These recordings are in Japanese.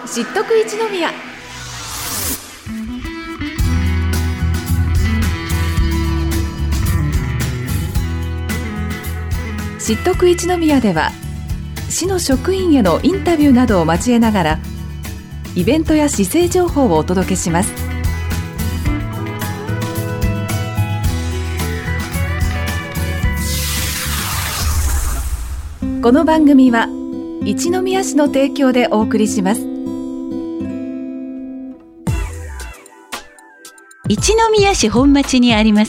知っとく一宮。知っとく一宮では、市の職員へのインタビューなどを交えながらイベントや市政情報をお届けします。この番組は一宮市の提供でお送りします。 一宮市本町にあります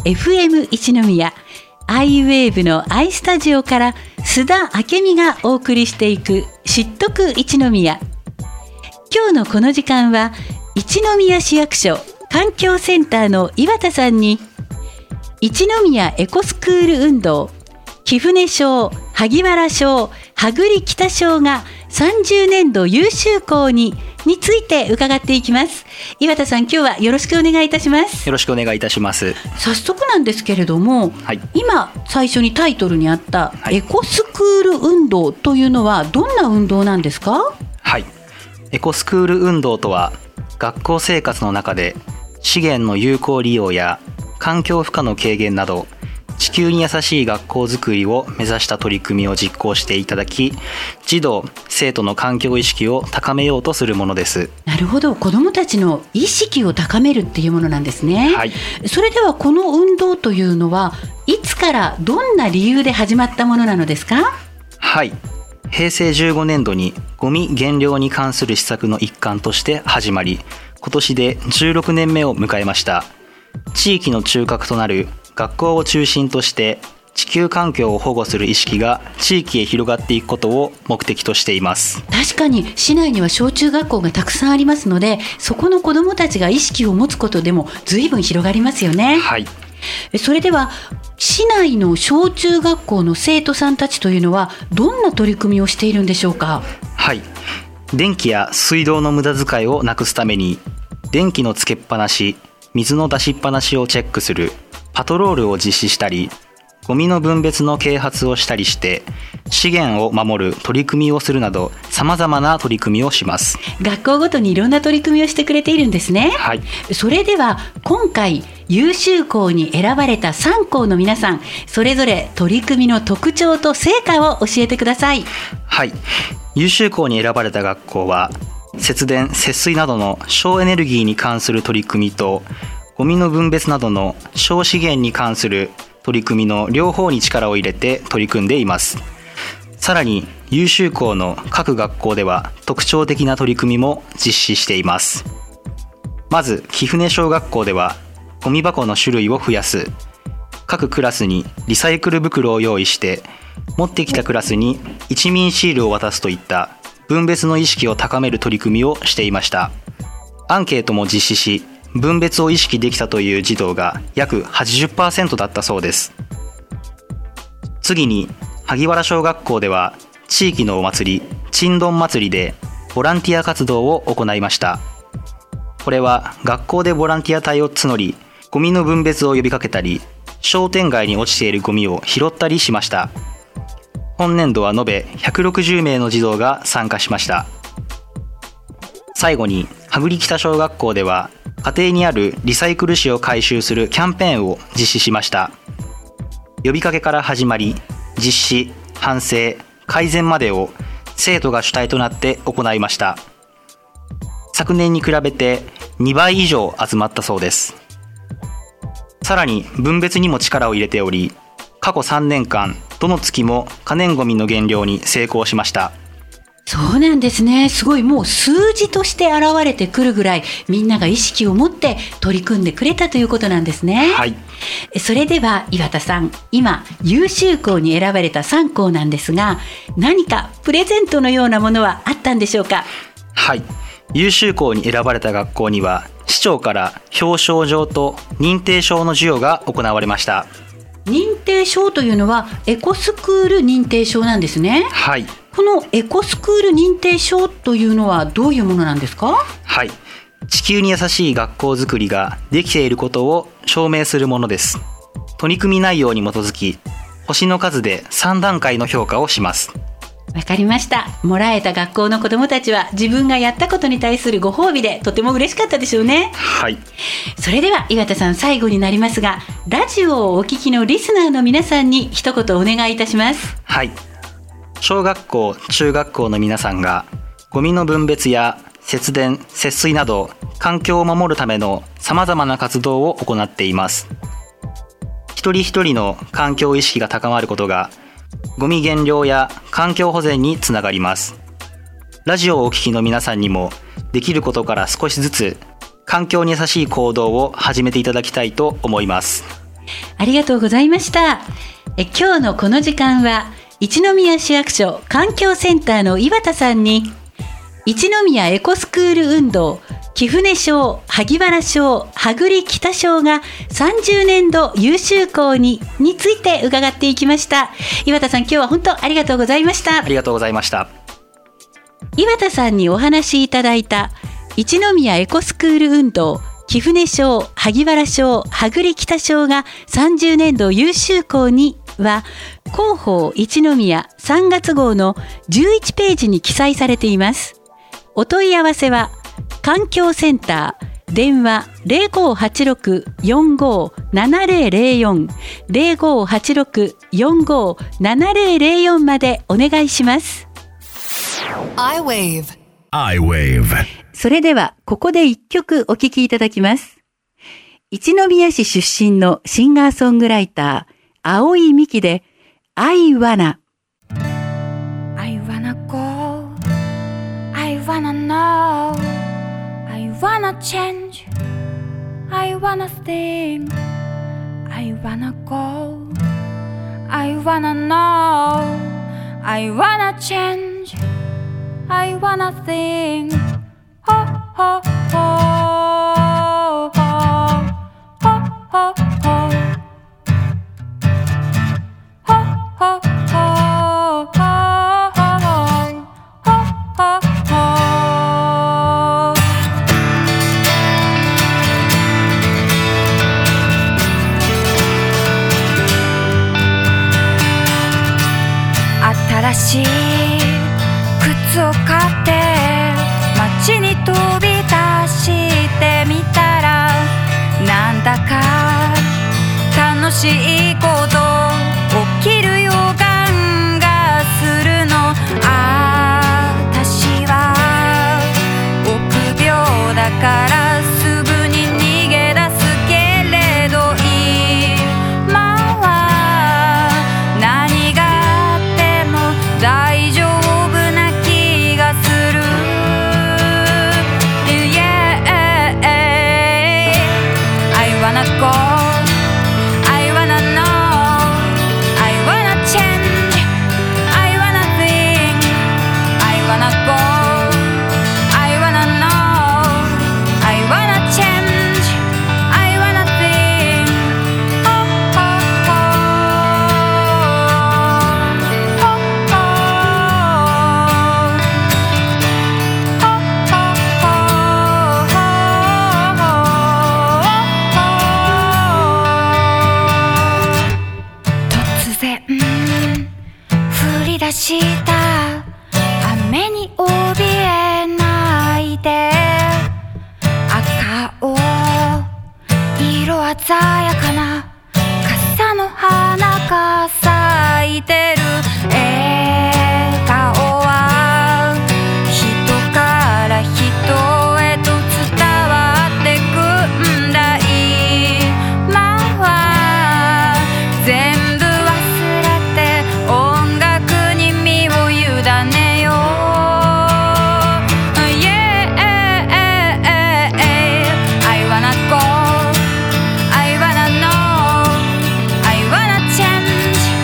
FM 一宮アイウェーブのアイスタジオから須田明美がお送りしていく知っとく一宮。今日のこの時間は一宮市役所環境センターの岩田さんに一宮エコスクール運動、貴船小、萩原小、羽栗北小が30年度優秀校について伺っていきます。岩田さん、今日はよろしくお願いいたします。 よろしくお願いいたします。 早速なんですけれども、はい、今最初にタイトルにあった、エコスクール運動というのはどんな運動なんですか？ はい、エコスクール運動とは、学校生活の中で資源の有効利用や環境負荷の軽減など地球に優しい学校づくりを目指した取り組みを実行していただき、児童生徒の環境意識を高めようとするものです。 なるほど、子どもたちの意識を高めるっていうものなんですね。 はい、 それではこの運動というのはいつからどんな理由で始まったものなのですか？ はい、平成15年度にゴミ減量に関する施策の一環として始まり、今年で16年目を迎えました。地域の中核となる学校を中心として地球環境を保護する意識が地域へ広がっていくことを目的としています。 確かに市内には小中学校がたくさんありますので、そこの子どもたちが意識を持つことでも随分広がりますよね。 はい、 それでは市内の小中学校の生徒さんたちというのはどんな取り組みをしているんでしょうか？ はい、電気や水道の無駄遣いをなくすために電気のつけっぱなし、水の出しっぱなしをチェックするパトロールを実施したり、ゴミの分別の啓発をしたりして資源を守る取り組みをするなど、様々な取り組みをします。 学校ごとにいろんな取り組みをしてくれているんですね。 はい、 それでは今回優秀校に選ばれた3校の皆さん、それぞれ取り組みの特徴と成果を教えてください。 はい、優秀校に選ばれた学校は節電・節水などの省エネルギーに関する取り組みと、ゴミの分別などの省資源に関する取り組みの両方に力を入れて取り組んでいます。さらに優秀校の各学校では特徴的な取り組みも実施しています。まず貴船小学校ではゴミ箱の種類を増やす、各クラスにリサイクル袋を用意して持ってきたクラスに一民シールを渡すといった分別の意識を高める取り組みをしていました。アンケートも実施し、分別を意識できたという児童が約 80% だったそうです。次に萩原小学校では地域のお祭り、ちんどん祭りでボランティア活動を行いました。これは学校でボランティア隊を募り、ゴミの分別を呼びかけたり、商店街に落ちているゴミを拾ったりしました。本年度は延べ160名の児童が参加しました。最後に羽栗北小学校では家庭にあるリサイクル紙を回収するキャンペーンを実施しました。呼びかけから始まり、実施、反省、改善までを生徒が主体となって行いました。昨年に比べて2倍以上集まったそうです。さらに分別にも力を入れており、過去3年間どの月も可燃ごみの減量に成功しました。 そうなんですね。すごい、もう数字として現れてくるぐらいみんなが意識を持って取り組んでくれたということなんですね。 はい、 それでは岩田さん、今優秀校に選ばれた3校なんですが、何かプレゼントのようなものはあったんでしょうか？ はい、優秀校に選ばれた学校には市長から表彰状と認定証の授与が行われました。 認定証というのはエコスクール認定証なんですね。 はい、 このエコスクール認定証というのはどういうものなんですか？ はい、地球に優しい学校づくりができていることを証明するものです。取り組み内容に基づき星の数で3段階の評価をします。 わかりました。もらえた学校の子どもたちは自分がやったことに対するご褒美でとても嬉しかったでしょうね。 はい。 それでは岩田さん、最後になりますが、ラジオをお聞きのリスナーの皆さんに一言お願いいたします。 はい。小学校、中学校の皆さんがゴミの分別や節電、節水など環境を守るためのさまざまな活動を行っています。一人一人の環境意識が高まることがゴミ減量や環境保全につながります。ラジオをお聞きの皆さんにもできることから少しずつ環境に優しい行動を始めていただきたいと思います。 ありがとうございました。今日のこの時間は一宮市役所環境センターの岩田さんに一宮エコスクール運動貴船小、萩原小、羽栗北小が30年度優秀校について伺っていきました。岩田さん、今日は本当ありがとうございました。 ありがとうございました。 岩田さんにお話しいただいた一宮エコスクール運動貴船小、萩原小、羽栗北小が30年度優秀校には広報一宮3月号の11ページに記載されています。お問い合わせは環境センター電話 0586-457004 0586-457004 までお願いします。 I-Wave。 それではここで一曲お聴きいただきます。一宮市出身のシンガーソングライター青井美希で I wanna go I wanna know I wanna change I wanna think I wanna go I wanna know I wanna change I wanna think ho ho ho ho ho ho ho新しい靴を買って街に飛び出してみたらなんだか楽しいこと起きる予感がするの。私は臆病だからすぐに逃げ出すけれど今は何があっても大丈夫な気がする。 Yeah I wanna goした雨に怯えないで赤を色鮮やかな傘の花が咲いてる。笑顔は人から人へと伝わってくんだ。今は全部忘れて音楽だねよ。 Yeah I wanna go I wanna know I wanna change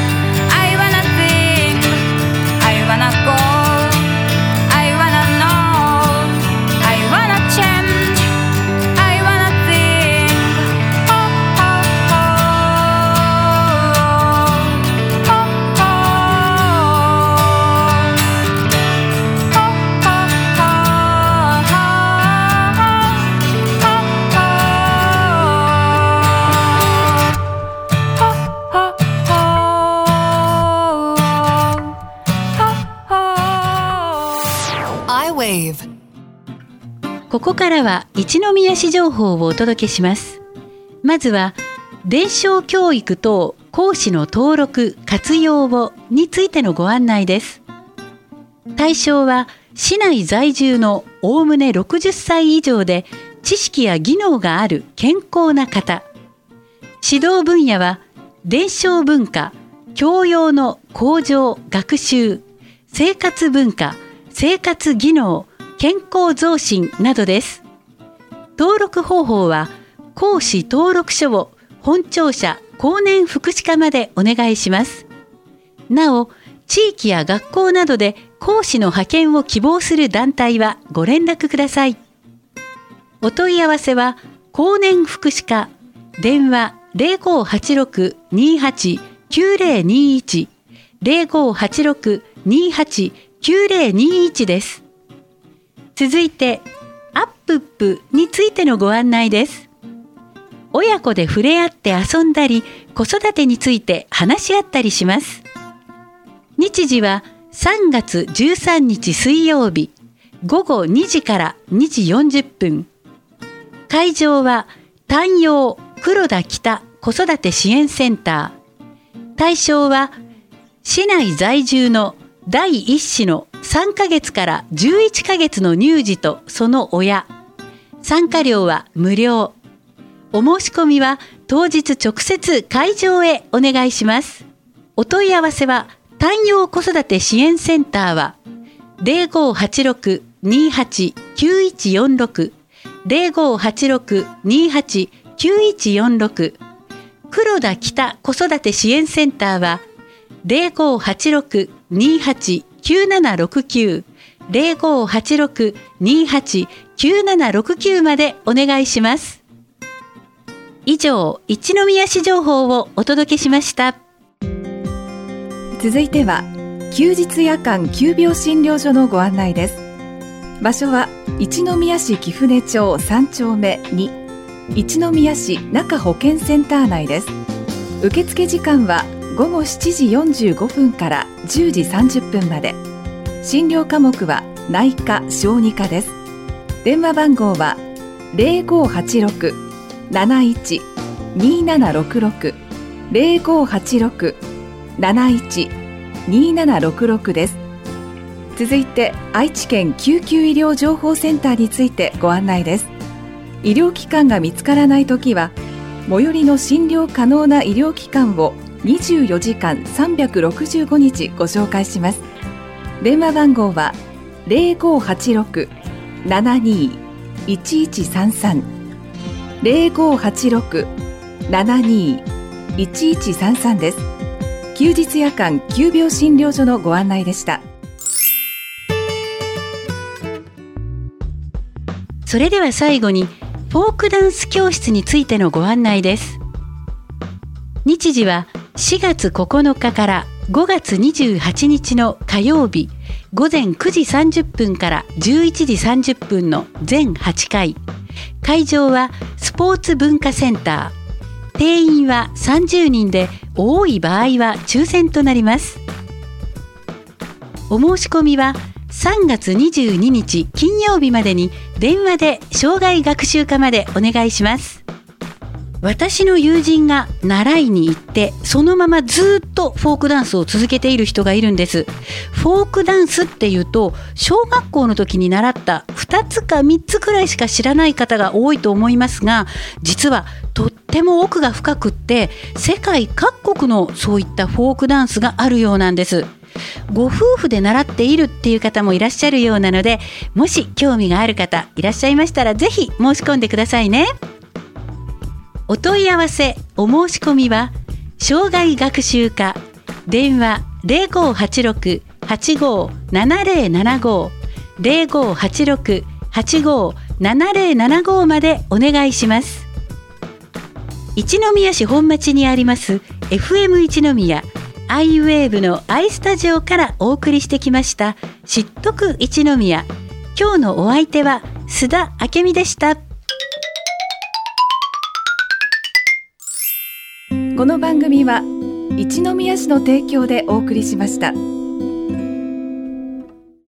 I-WAVE。 ここからは一宮市情報をお届けします。まずは伝承教育等講師の登録活用をについてのご案内です。対象は市内在住のおおむね60歳以上で知識や技能がある健康な方。指導分野は伝承文化、教養の向上・学習、生活文化、生活技能、健康増進などです。登録方法は講師登録書を本庁舎後年福祉課までお願いします。なお、地域や学校などで講師の派遣を希望する団体はご連絡ください。お問い合わせは後年福祉課、電話 0586-28-9021 0586-28-9021 です。続いてアップップについてのご案内です。親子で触れ合って遊んだり、子育てについて話し合ったりします。日時は3月13日水曜日午後2時から2時40分。会場は丹陽黒田北子育て支援センター。対象は市内在住の第1子の3ヶ月から11ヶ月の乳児とその親。参加料は無料。お申し込みは当日直接会場へお願いします。お問い合わせは丹陽子育て支援センターは 0586-28-9146 0586-28-9146 黒田北子育て支援センターは 0586-28-9769 0586-28-9769 までお願いします。以上、一宮市情報をお届けしました。 続いては休日夜間急病診療所のご案内です。場所は一宮市貴船町3丁目2一宮市中保健センター内です。受付時間は午後7時45分から10時30分まで。診療科目は内科・小児科です。電話番号は 0586-71-2766 0586-71-2766 です。続いて愛知県救急医療情報センターについてご案内です。医療機関が見つからないときは最寄りの診療可能な医療機関を24時間365日ご紹介します。電話番号は 0586-72-1133 0586-72-1133 です。休日夜間急病診療所のご案内でした。 それでは最後にフォークダンス教室についてのご案内です。日時は4月9日から5月28日の火曜日午前9時30分から11時30分の全8回。会場はスポーツ文化センター。定員は30人で多い場合は抽選となります。お申し込みは3月22日金曜日までに電話で障害学習課までお願いします。私の友人が習いに行ってそのままずっとフォークダンスを続けている人がいるんです。フォークダンスっていうと小学校の時に習った2つか3つくらいしか知らない方が多いと思いますが、実はとっても奥が深くって世界各国のそういったフォークダンスがあるようなんです。ご夫婦で習っているっていう方もいらっしゃるようなので、もし興味がある方いらっしゃいましたらぜひ申し込んでくださいね。お問い合わせお申し込みは障害学習課電話 0586-857075 0586-857075 までお願いします。一宮市本町にあります FM 一宮I-WAVE の I スタジオからお送りしてきました知っとく一宮。今日のお相手は須田明美でした。 この番組は一宮市の提供でお送りしました。